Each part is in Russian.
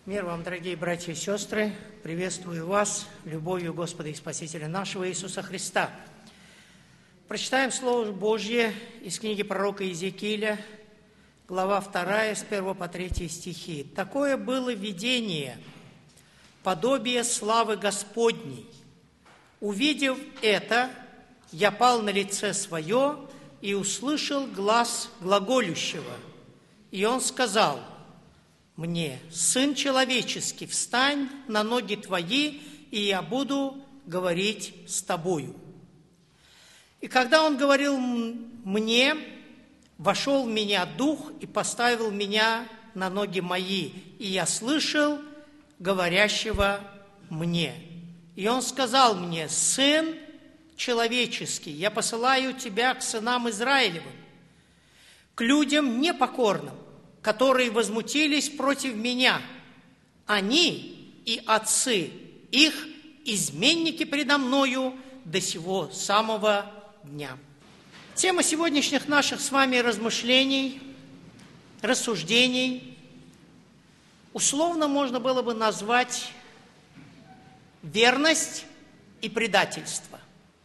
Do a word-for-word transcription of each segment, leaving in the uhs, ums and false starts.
Мир вам, дорогие братья и сестры! Приветствую вас любовью Господа и Спасителя нашего Иисуса Христа. Прочитаем Слово Божье из книги пророка Иезекииля, глава вторая, с первого по третий стихи. «Такое было видение, подобие славы Господней. Увидев это, я пал на лице свое и услышал глас глаголющего. И он сказал мне: Сын человеческий, встань на ноги твои, и я буду говорить с тобою. И когда он говорил мне, вошел в меня дух и поставил меня на ноги мои, и я слышал говорящего мне. И он сказал мне: Сын человеческий, я посылаю тебя к сынам Израилевым, к людям непокорным, которые возмутились против меня. Они и отцы их изменники предо мною до сего самого дня». Тема сегодняшних наших с вами размышлений, рассуждений условно можно было бы назвать верность и предательство.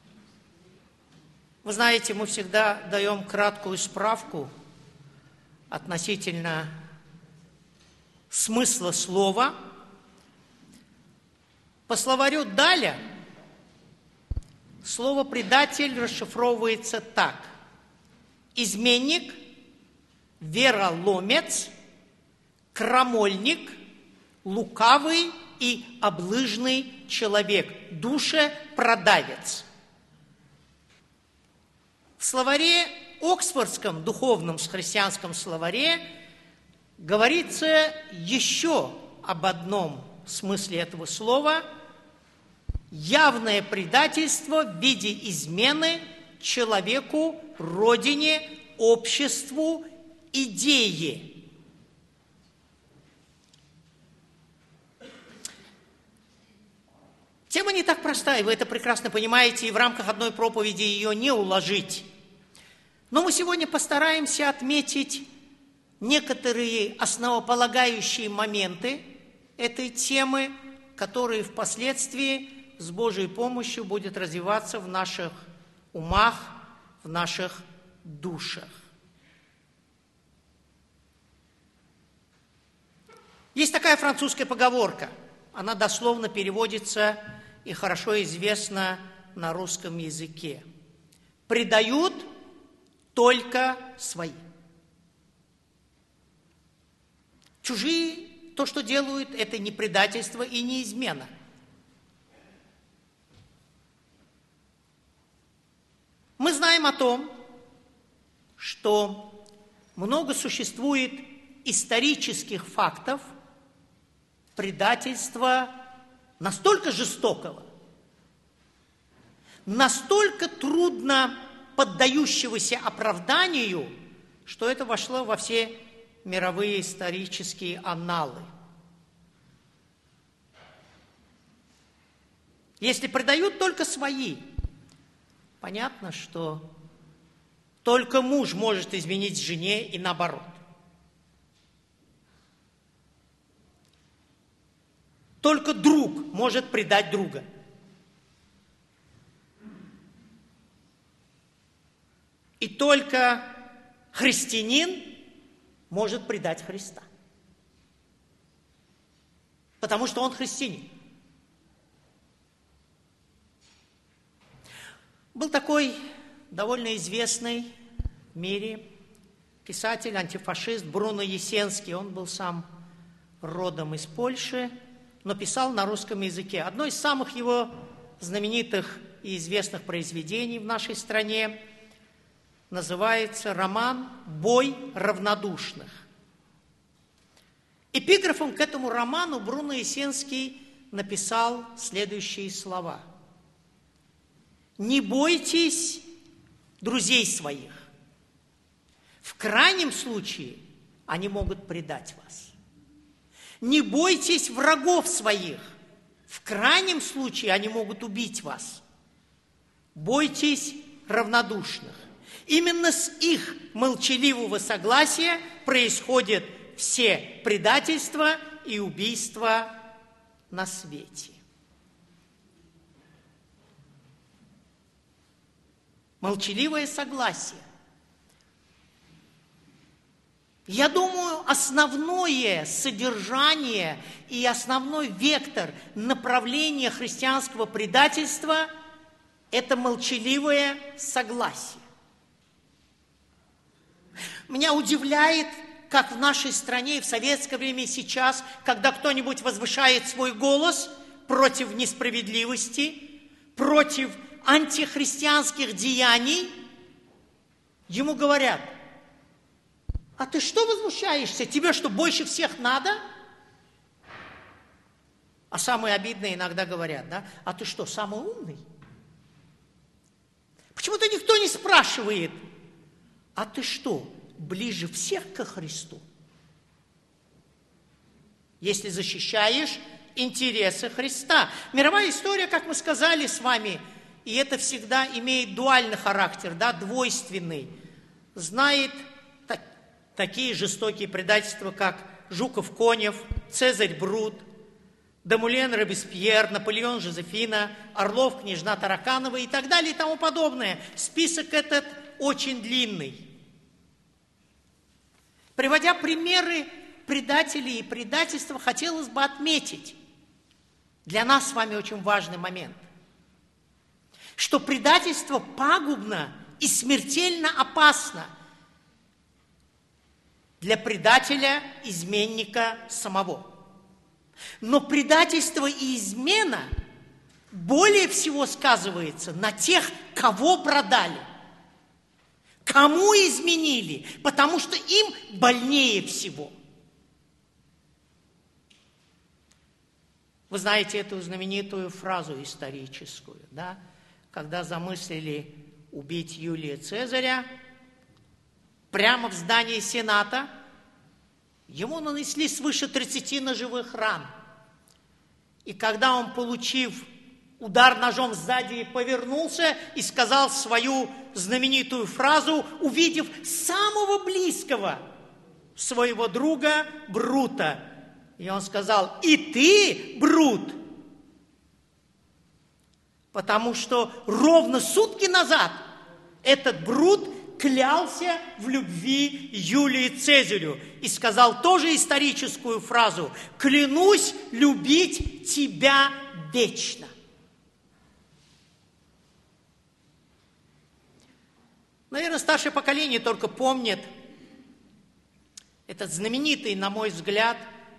Вы знаете, мы всегда даем краткую справку относительно смысла слова. По словарю Даля слово «предатель» расшифровывается так: изменник, вероломец, крамольник, лукавый и облыжный человек, душепродавец. В словаре Оксфордском духовном христианском словаре говорится еще об одном смысле этого слова: явное предательство в виде измены человеку, родине, обществу, идее. Тема не так простая, вы это прекрасно понимаете, и в рамках одной проповеди ее не уложить. Но мы сегодня постараемся отметить некоторые основополагающие моменты этой темы, которые впоследствии с Божьей помощью будут развиваться в наших умах, в наших душах. Есть такая французская поговорка, она дословно переводится и хорошо известна на русском языке: «Предают только свои». Чужие, то, что делают, это не предательство и не измена. Мы знаем о том, что много существует исторических фактов предательства настолько жестокого, настолько трудно поддающегося оправданию, что это вошло во все мировые исторические анналы. Если предают только свои, понятно, что только муж может изменить жене и наоборот. Только друг может предать друга. И только христианин может предать Христа. Потому что он христианин. Был такой довольно известный в мире писатель, антифашист Бруно Есенский. Он был сам родом из Польши, но писал на русском языке. Одно из самых его знаменитых и известных произведений в нашей стране называется роман «Бой равнодушных». Эпиграфом к этому роману Бруно Есенский написал следующие слова: «Не бойтесь друзей своих. В крайнем случае они могут предать вас. Не бойтесь врагов своих. В крайнем случае они могут убить вас. Бойтесь равнодушных. Именно с их молчаливого согласия происходят все предательства и убийства на свете. Молчаливое согласие. Я думаю, основное содержание и основной вектор направления христианского предательства – это молчаливое согласие. Меня удивляет, как в нашей стране и в советское время и сейчас, когда кто-нибудь возвышает свой голос против несправедливости, против антихристианских деяний, ему говорят: а ты что возмущаешься? Тебе что, больше всех надо? А самое обидное иногда говорят, да? А ты что, самый умный? Почему-то никто не спрашивает: а ты что, ближе всех ко Христу? Если защищаешь интересы Христа. Мировая история, как мы сказали с вами, и это всегда имеет дуальный характер, да, двойственный, знает так, такие жестокие предательства, как Жуков-Конев, Цезарь Брут, Демулен Робеспьер, Наполеон Жозефина, Орлов, княжна Тараканова и так далее и тому подобное. Список этот очень длинный. Приводя примеры предателей и предательства, хотелось бы отметить для нас с вами очень важный момент, что предательство пагубно и смертельно опасно для предателя, изменника самого. Но предательство и измена более всего сказывается на тех, кого продали, кому изменили, потому что им больнее всего. Вы знаете эту знаменитую фразу историческую, да? Когда замыслили убить Юлия Цезаря, прямо в здании Сената ему нанесли свыше тридцати ножевых ран. И когда он, получив удар ножом сзади, повернулся и сказал свою знаменитую фразу, увидев самого близкого своего друга Брута. И он сказал: «И ты, Брут?» Потому что ровно сутки назад этот Брут клялся в любви Юлии Цезарю и сказал тоже историческую фразу: «Клянусь любить тебя вечно». Наверное, старшее поколение только помнит этот знаменитый, на мой взгляд,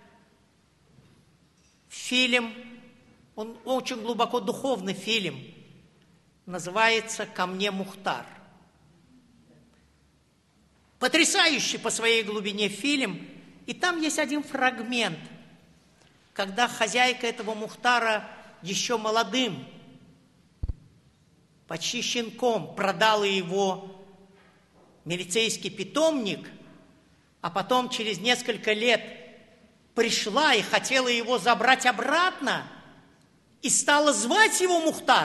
фильм. Он очень глубоко духовный фильм. Называется «Ко мне, Мухтар». Потрясающий по своей глубине фильм. И там есть один фрагмент, когда хозяйка этого Мухтара еще молодым, почти щенком, продала его в милицейский питомник, а потом через несколько лет пришла и хотела его забрать обратно, и стала звать его Мухтар.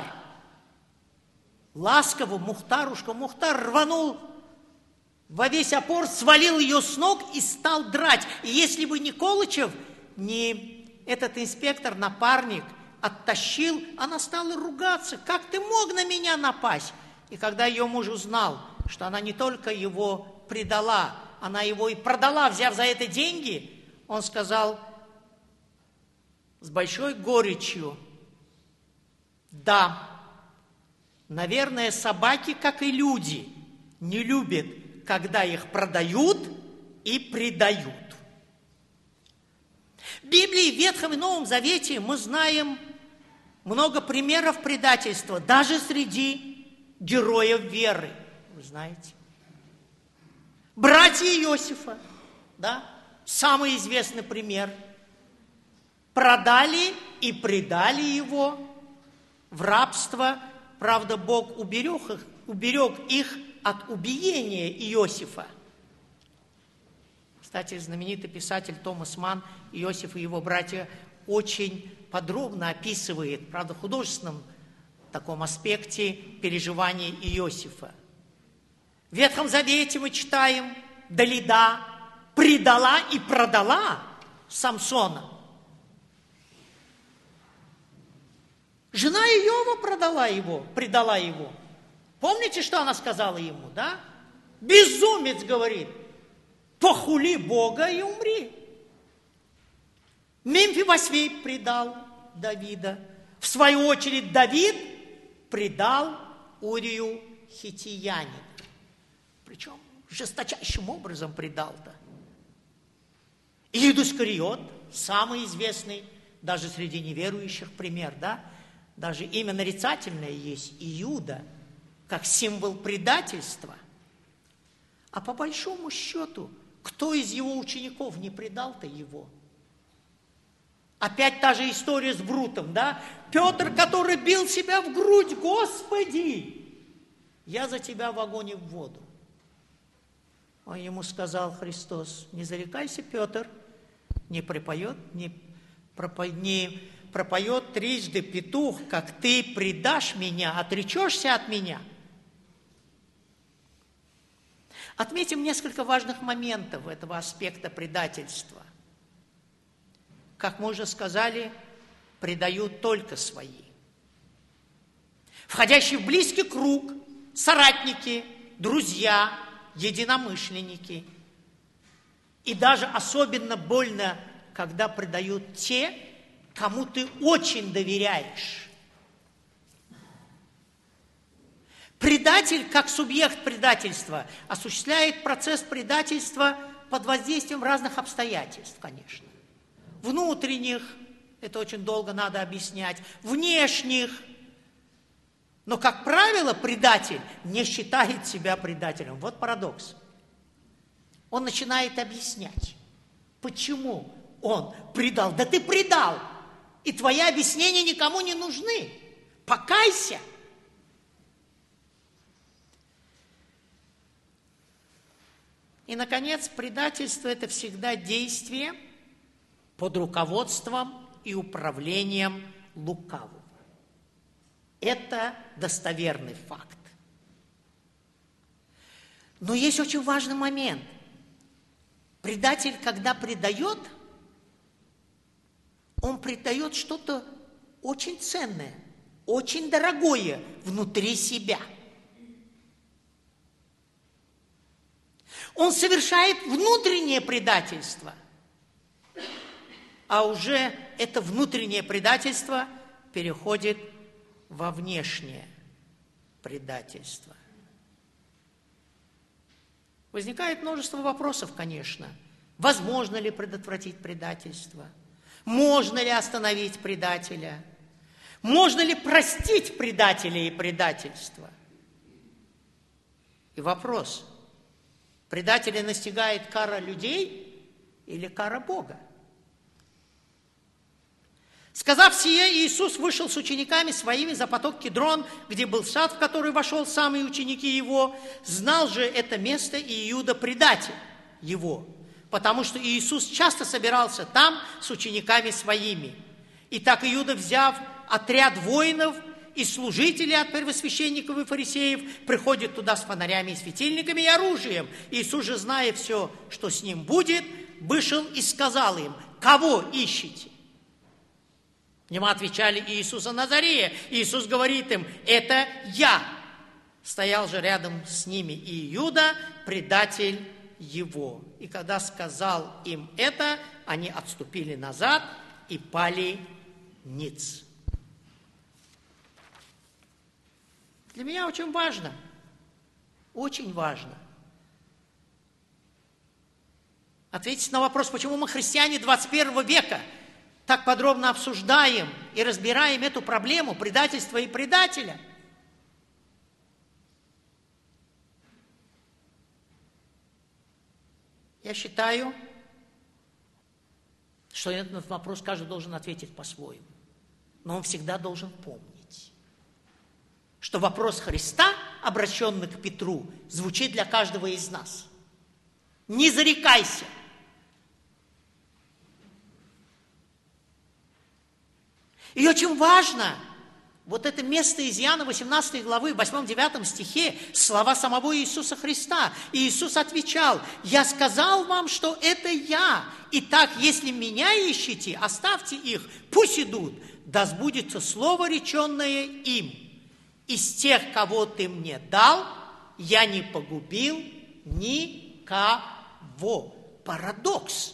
Ласково Мухтарушка, Мухтар рванул во весь опор, свалил ее с ног и стал драть. И если бы не Колычев, не этот инспектор, напарник, оттащил, она стала ругаться: «Как ты мог на меня напасть?» И когда ее муж узнал, что она не только его предала, она его и продала, взяв за это деньги, он сказал с большой горечью: «Да, наверное, собаки, как и люди, не любят, когда их продают и предают». В Библии, в Ветхом и Новом Завете мы знаем много примеров предательства, даже среди героев веры, вы знаете. Братья Иосифа, да, самый известный пример. Продали и предали его в рабство. Правда, Бог уберег их, уберег их от убиения Иосифа. Кстати, знаменитый писатель Томас Манн Иосиф и его братья очень подробно описывает, правда, в художественном таком аспекте переживания Иосифа. В Ветхом Завете мы читаем: Далида предала и продала Самсона. Жена Иова продала его, предала его. Помните, что она сказала ему, да? Безумец, говорит, похули Бога и умри. Мемфибосвей предал Давида. В свою очередь Давид предал Урию Хиттиянина. Причем жесточайшим образом предал-то. Иуда Искариот, самый известный даже среди неверующих пример, да? Даже имя нарицательное есть Иуда, как символ предательства. А по большому счету, кто из его учеников не предал-то его? Опять та же история с Брутом, да? Петр, который бил себя в грудь: Господи, я за тебя в огонь и в воду. Он ему сказал, Христос: не зарекайся, Петр, не пропоет, не, пропо, не пропоет трижды петух, как ты предашь меня, отречешься от меня. Отметим несколько важных моментов этого аспекта предательства. Как мы уже сказали, предают только свои. Входящие в близкий круг, соратники, друзья, единомышленники. И даже особенно больно, когда предают те, кому ты очень доверяешь. Предатель, как субъект предательства, осуществляет процесс предательства под воздействием разных обстоятельств, конечно. Внутренних, это очень долго надо объяснять, внешних. Но, как правило, предатель не считает себя предателем. Вот парадокс. Он начинает объяснять, почему он предал. Да ты предал, и твои объяснения никому не нужны. Покайся. И, наконец, предательство – это всегда действие под руководством и управлением лукавого. Это достоверный факт. Но есть очень важный момент. Предатель, когда предает, он предает что-то очень ценное, очень дорогое внутри себя. Он совершает внутреннее предательство, а уже это внутреннее предательство переходит во внешнее предательство. Возникает множество вопросов, конечно. Возможно ли предотвратить предательство? Можно ли остановить предателя? Можно ли простить предателя и предательство? И вопрос: предателя настигает кара людей или кара Бога? Сказав сие, Иисус вышел с учениками своими за поток Кидрон, где был сад, в который вошел сам и ученики его. Знал же это место и Иуда, предатель его, потому что Иисус часто собирался там с учениками своими. Итак, Иуда, взяв отряд воинов и служителей от первосвященников и фарисеев, приходит туда с фонарями и светильниками и оружием. Иисус же, зная все, что с ним будет, вышел и сказал им: кого ищете? Ему отвечали: Иисуса Назарея. Иисус говорит им: это я. Стоял же рядом с ними и Иуда, предатель его. И когда сказал им это, они отступили назад и пали ниц. Для меня очень важно, очень важно ответить на вопрос, почему мы, христиане двадцать первого века, так подробно обсуждаем и разбираем эту проблему предательства и предателя. Я считаю, что этот вопрос каждый должен ответить по-своему. Но он всегда должен помнить, что вопрос Христа, обращенный к Петру, звучит для каждого из нас. Не зарекайся. И очень важно вот это место из Иоанна восемнадцатой главы, восьмом-девятом стихе, слова самого Иисуса Христа. И Иисус отвечал: «Я сказал вам, что это Я. Итак, если Меня ищете, оставьте их, пусть идут. Да сбудется слово, реченное им. Из тех, кого Ты мне дал, Я не погубил никого». Парадокс.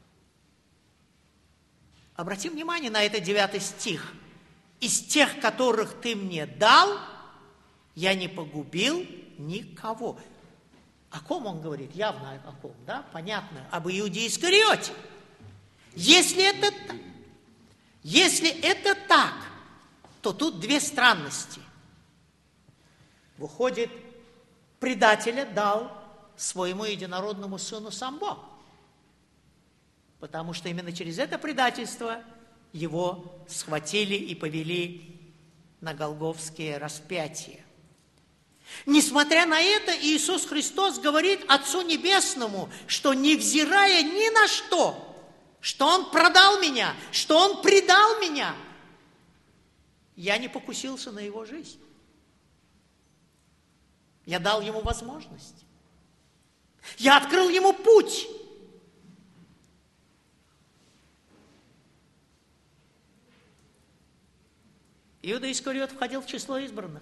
Обратим внимание на этот девятый стих. «Из тех, которых Ты мне дал, Я не погубил никого». О ком он говорит? Явно о ком, да? Понятно. Об Иуде Искариоте. Если это так, если это так, то тут две странности. Выходит, предателя дал своему единородному сыну сам Бог. Потому что именно через это предательство его схватили и повели на Голгофское распятие. Несмотря на это, Иисус Христос говорит Отцу Небесному, что невзирая ни на что, что Он продал меня, что Он предал меня, я не покусился на Его жизнь. Я дал Ему возможность. Я открыл Ему путь. Иуда Искариот входил в число избранных.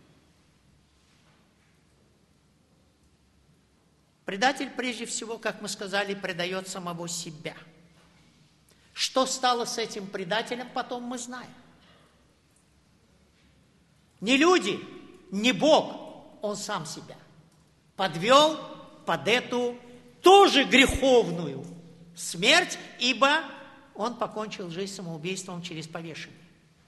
Предатель, прежде всего, как мы сказали, предает самого себя. Что стало с этим предателем, потом мы знаем. Не люди, не Бог, он сам себя подвел под эту тоже греховную смерть, ибо он покончил жизнь самоубийством через повешение.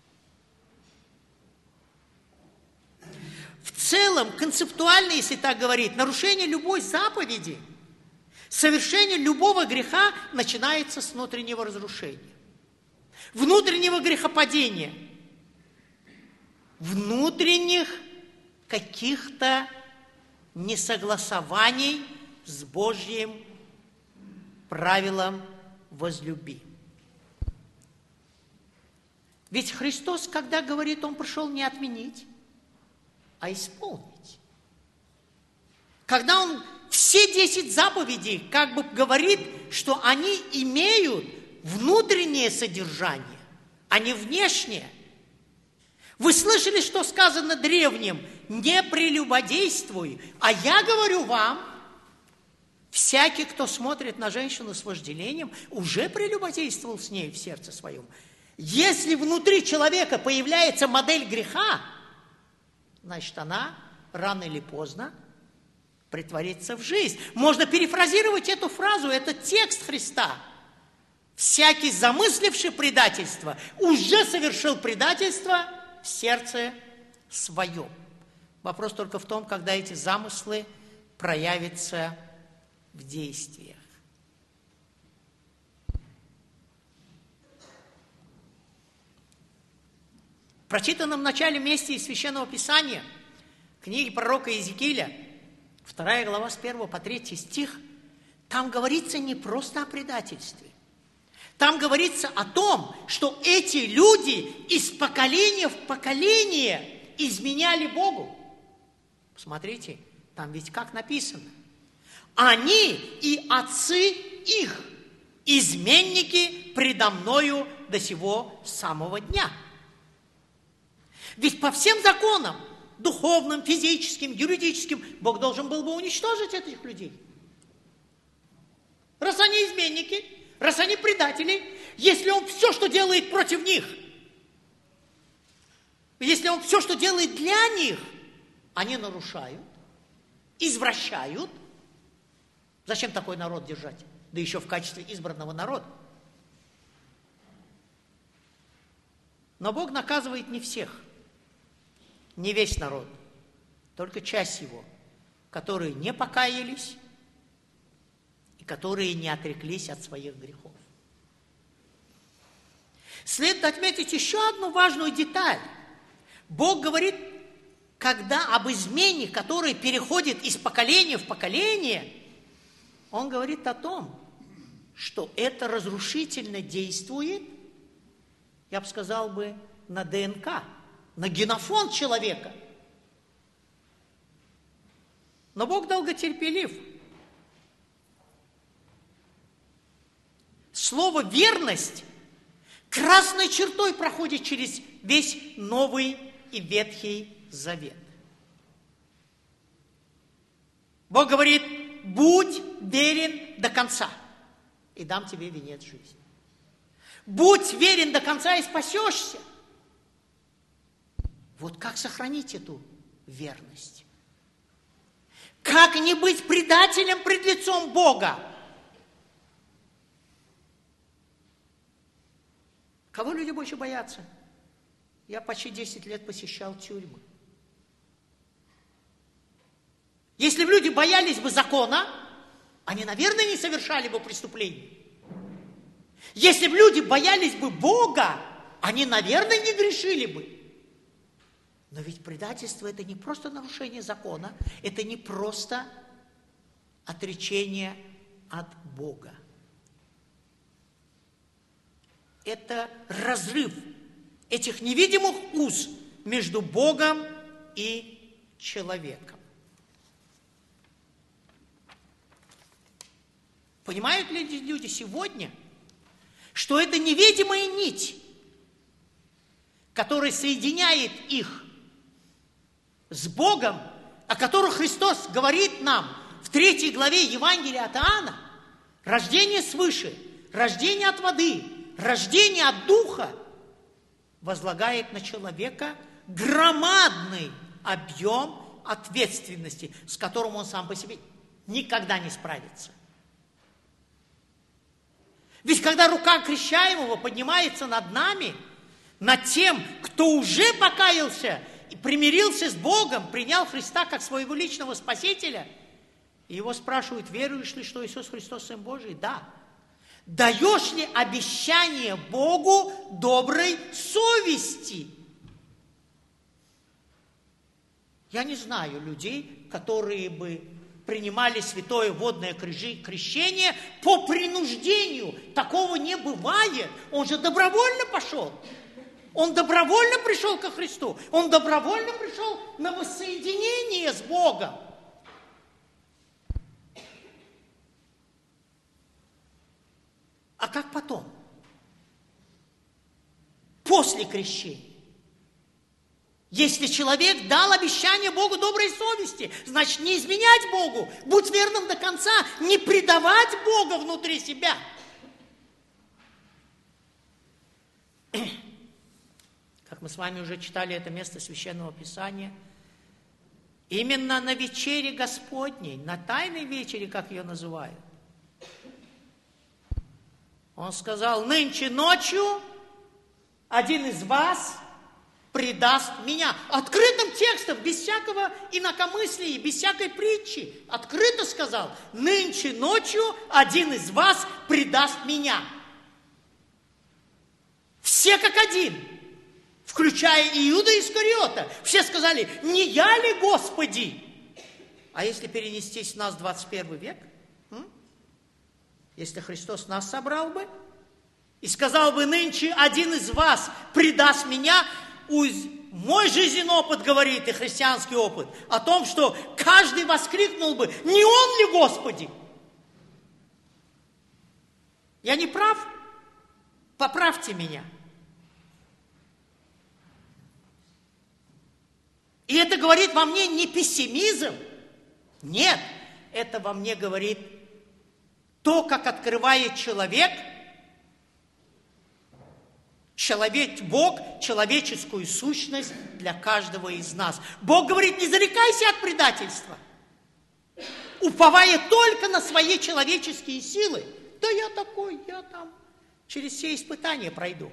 В целом, концептуально, если так говорить, нарушение любой заповеди, совершение любого греха начинается с внутреннего разрушения, внутреннего грехопадения, внутренних каких-то несогласований с Божьим правилом возлюби. Ведь Христос, когда говорит, Он пришел не отменить, а исполнить. Когда Он все десять заповедей как бы говорит, что они имеют внутреннее содержание, а не внешнее. Вы слышали, что сказано древним? Не прелюбодействуй. А я говорю вам, всякий, кто смотрит на женщину с вожделением, уже прелюбодействовал с ней в сердце своем. Если внутри человека появляется модель греха, значит, она рано или поздно претворится в жизнь. Можно перефразировать эту фразу, это текст Христа. Всякий, замысливший предательство, уже совершил предательство в сердце своем. Вопрос только в том, когда эти замыслы проявятся в действиях. В прочитанном в начале месте из Священного Писания, книги пророка Иезекииля, вторая глава с первого по третий стих, там говорится не просто о предательстве. Там говорится о том, что эти люди из поколения в поколение изменяли Богу. Посмотрите, там ведь как написано. Они и отцы их, изменники предо мною до сего самого дня. Ведь по всем законам, духовным, физическим, юридическим, Бог должен был бы уничтожить этих людей. Раз они изменники, раз они предатели, если Он все, что делает против них, если Он все, что делает для них, они нарушают, извращают, зачем такой народ держать? Да еще в качестве избранного народа. Но Бог наказывает не всех. Не весь народ, только часть его, которые не покаялись и которые не отреклись от своих грехов. Следует отметить еще одну важную деталь. Бог говорит, когда об измене, которая переходит из поколения в поколение, Он говорит о том, что это разрушительно действует, я бы сказал бы, на ДНК, на генофонд человека. Но Бог долготерпелив. Слово «верность» красной чертой проходит через весь Новый и Ветхий Завет. Бог говорит: будь верен до конца, и дам тебе венец жизни. Будь верен до конца, и спасешься. Вот как сохранить эту верность? Как не быть предателем пред лицом Бога? Кого люди больше боятся? Я почти десять лет посещал тюрьмы. Если бы люди боялись бы закона, они, наверное, не совершали бы преступлений. Если бы люди боялись бы Бога, они, наверное, не грешили бы. Но ведь предательство – это не просто нарушение закона, это не просто отречение от Бога. Это разрыв этих невидимых уз между Богом и человеком. Понимают ли люди сегодня, что это невидимая нить, которая соединяет их с Богом, о которых Христос говорит нам в третьей главе Евангелия от Иоанна: рождение свыше, рождение от воды, рождение от Духа возлагает на человека громадный объем ответственности, с которым он сам по себе никогда не справится. Ведь когда рука крещаемого поднимается над нами, над тем, кто уже покаялся и примирился с Богом, принял Христа как своего личного Спасителя, и его спрашивают: веруешь ли, что Иисус Христос Сын Божий? Да. Даешь ли обещание Богу доброй совести? Я не знаю людей, которые бы принимали святое водное крещение по принуждению. Такого не бывает. Он же добровольно пошел. Он добровольно пришел ко Христу. Он добровольно пришел на воссоединение с Богом. А как потом? После крещения. Если человек дал обещание Богу доброй совести, значит, не изменять Богу, будь верным до конца, не предавать Бога внутри себя. Как мы с вами уже читали это место Священного Писания, именно на вечере Господней, на тайной вечере, как ее называют, Он сказал: нынче ночью один из вас предаст меня. Открытым текстом, без всякого инакомыслия, без всякой притчи. Открыто сказал: нынче ночью один из вас предаст меня. Все как один, включая Иуда Искариота. Все сказали: не я ли, Господи? А если перенестись в нас в двадцать первый век? М? Если Христос нас собрал бы и сказал бы: нынче один из вас предаст меня, мой жизненный опыт говорит, и христианский опыт, о том, что каждый воскликнул бы: не Он ли, Господи? Я не прав? Поправьте меня. И это говорит во мне не пессимизм. Нет, это во мне говорит то, как открывает человек, человек, Бог, человеческую сущность для каждого из нас. Бог говорит: не зарекайся от предательства, уповая только на свои человеческие силы. Да я такой, я там через все испытания пройду.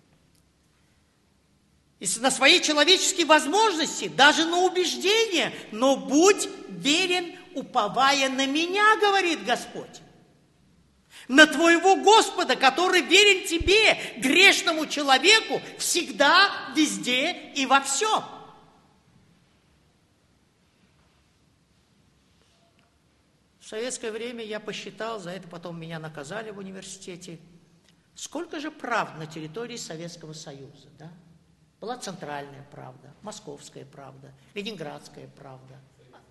И на свои человеческие возможности, даже на убеждения, но будь верен, уповая на меня, говорит Господь. На твоего Господа, который верен тебе, грешному человеку, всегда, везде и во всем. В советское время я посчитал, за это потом меня наказали в университете, сколько же прав на территории Советского Союза, да? Была центральная правда, московская правда, ленинградская правда.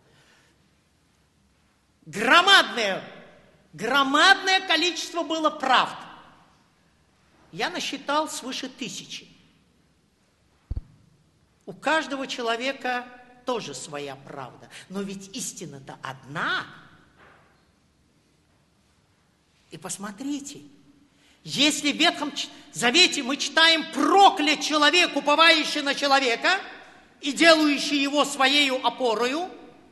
Громадное, громадное количество было правд. Я насчитал свыше тысячи. У каждого человека тоже своя правда. Но ведь истина-то одна. И посмотрите, если в Ветхом Завете мы читаем «проклят человек, уповающий на человека и делающий его своею опорою»,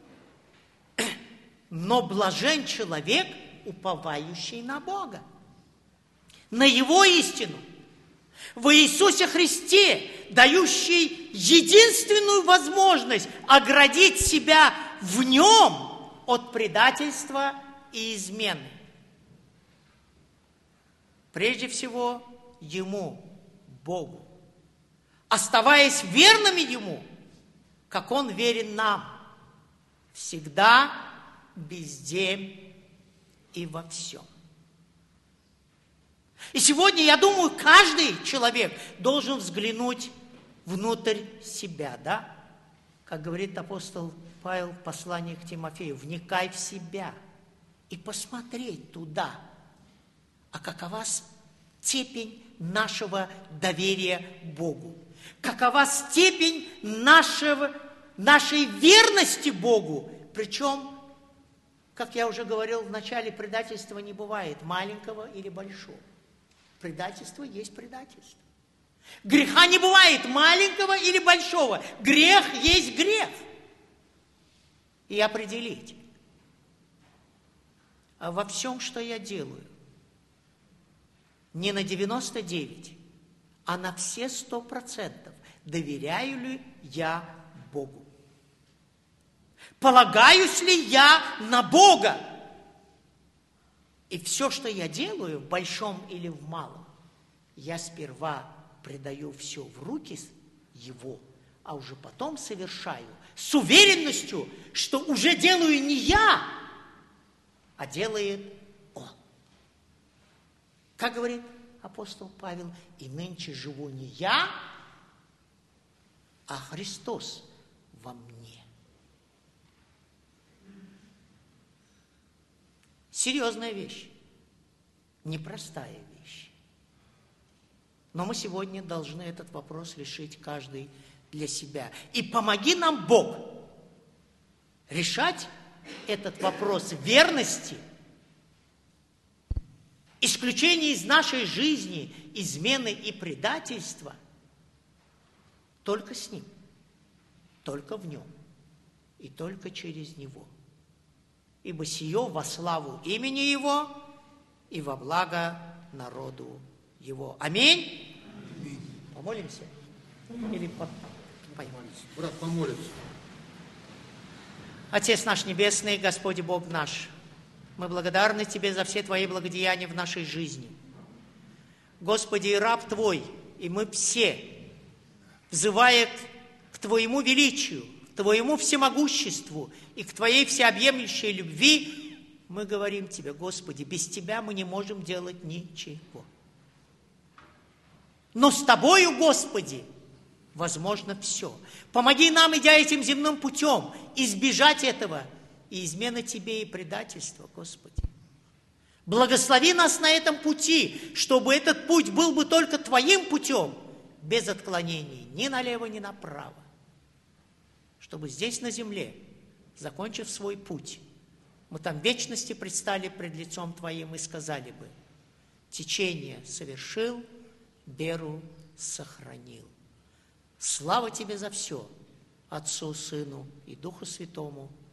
но блажен человек, уповающий на Бога, на Его истину, в Иисусе Христе, дающий единственную возможность оградить себя в Нем от предательства и измены. Прежде всего, Ему, Богу, оставаясь верными Ему, как Он верен нам, всегда, везде и во всем. И сегодня, я думаю, каждый человек должен взглянуть внутрь себя, да? Как говорит апостол Павел в послании к Тимофею, вникай в себя и посмотреть туда, а какова степень нашего доверия Богу, какова степень нашего, нашей верности Богу, причем, как я уже говорил в начале, предательства не бывает маленького или большого. Предательство есть предательство. Греха не бывает маленького или большого. Грех есть грех. И определить. А во всем, что я делаю, не на девяносто девять, а на все сто процентов доверяю ли я Богу? Полагаюсь ли я на Бога? И все, что я делаю, в большом или в малом, я сперва предаю все в руки Его, а уже потом совершаю с уверенностью, что уже делаю не я, а делает Он. Как говорит апостол Павел, и нынче живу не я, а Христос во мне. Серьезная вещь, непростая вещь. Но мы сегодня должны этот вопрос решить каждый для себя. И помоги нам, Бог, решать этот вопрос верности, исключения из нашей жизни, измены и предательства только с Ним, только в Нем и только через Него. Ибо сие во славу имени Его и во благо народу Его. Аминь. Аминь. Помолимся? Или по... Брат, помолимся. Отец наш Небесный, Господь Бог наш, мы благодарны Тебе за все Твои благодеяния в нашей жизни. Господи, и раб Твой, и мы все, взывая к Твоему величию, к Твоему всемогуществу и к Твоей всеобъемлющей любви, мы говорим Тебе, Господи, без Тебя мы не можем делать ничего. Но с Тобою, Господи, возможно все. Помоги нам, идя этим земным путем, избежать этого и измены Тебе и предательства, Господи. Благослови нас на этом пути, чтобы этот путь был бы только Твоим путем, без отклонений ни налево, ни направо. Чтобы здесь на земле, закончив свой путь, мы там в вечности предстали пред лицом Твоим и сказали бы: течение совершил, веру сохранил. Слава Тебе за все, Отцу, Сыну и Духу Святому.